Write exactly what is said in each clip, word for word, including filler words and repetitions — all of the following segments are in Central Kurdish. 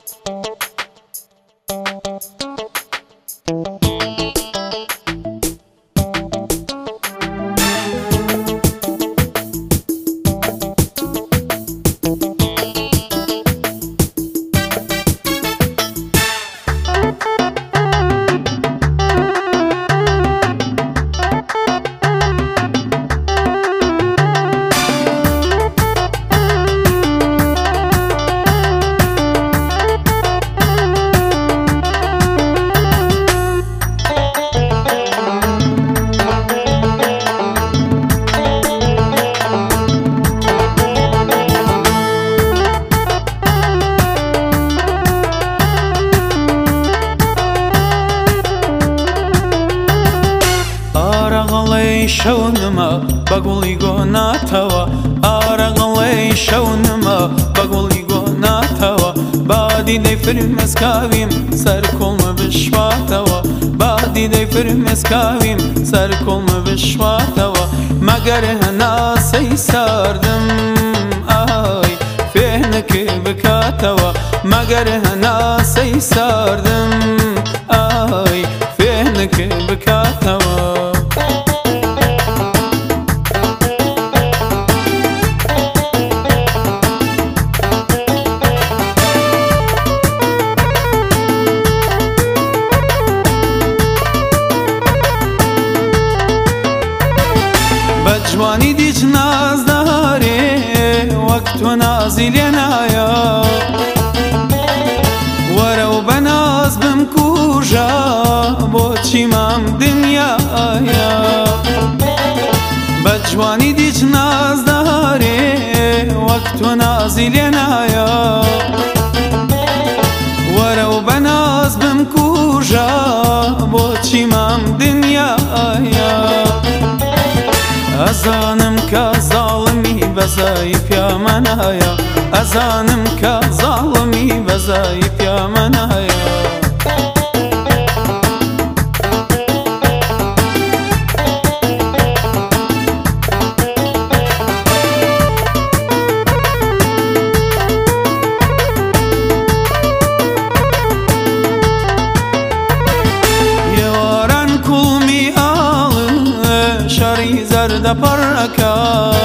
شەونمە بەگوڵی گۆناتەوە ئارەغڵەی شەونمە بەگوڵی گۆناتەوە بادی دەی فرمێسکاویم سەر کۆڵمە بشواتەوە بادی دەی فرمێسکاویم سەر کۆڵمە بشواتەوە مەگەر هەناسەی ساردم ئای فێنەکە بکاتەوە مەگەر هەناسەی ساردم ئای فێنەکە بکاتەوە جوانی دیج نازدارێ وەک تۆ نازی لێ نایە وەرە و بە ناز بم کوژە بۆچی مام دنیایە بە جوانی دیج نازدارێ وەک تۆ نازی لێ نایە وەرە و بە ناز بم کوژە بۆچی مام دنیایە ئەزانم کە زاڵمی بەزای پیامەنایە ئەزانم کە زاڵمی بەزای پیامەنایە یێواران کوڵمی ئاڵ شەڕی زەردە پەڕەکە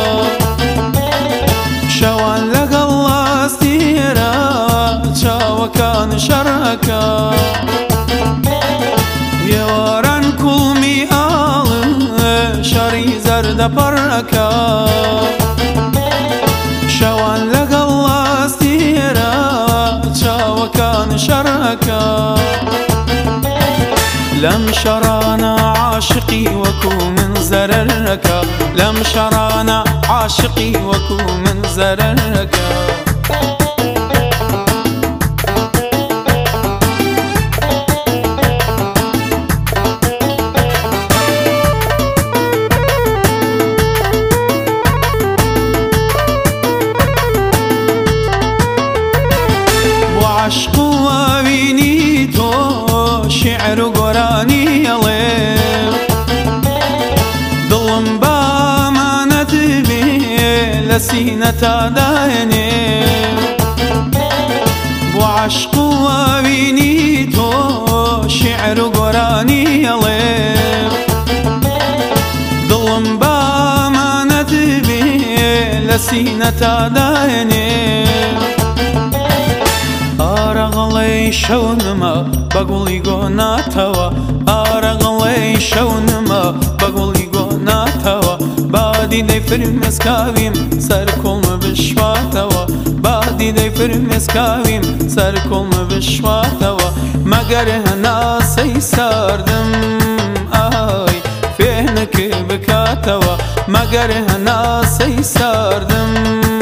شەوان لەگەڵ لاستیرە چاوەکان شەڕەکە یێواران کوڵمی ئاڵ شەڕی زەردە پەڕەکە شەوان لەگەڵ لاستیرە چاوەکان شەڕەکە لەم شەڕانە عاشقی وەکو من زەرەرەکە لەم شەڕانە عاشقی وەکو من زەرەرەکە بۆ عەشق و ئاوینی تۆ شیعر و گۆرانی ئەڵێ دڵم بە ئەمانەت بێ لە سینەتا داێنێ بۆ عەشق و ئاوینی تۆ شیعر و گۆرانی ئەڵێ دڵم بە ئەمانەت بێ لە سینەتا داێنێ ئارەغڵەی شەونمە بەگوڵی گۆناتەوە ئارەغڵەی شەونمە بەگوڵی گۆناتەوە بادی دەی فرمێسکاویم سەر کۆڵمە بشواتەوە بادی دەی فرمێسکاویم سەر کۆڵمە بشواتەوە مەگەر هەناسەی ساردم ئای فێنەکە بکاتەوە مەگەر هەناسەی ساردم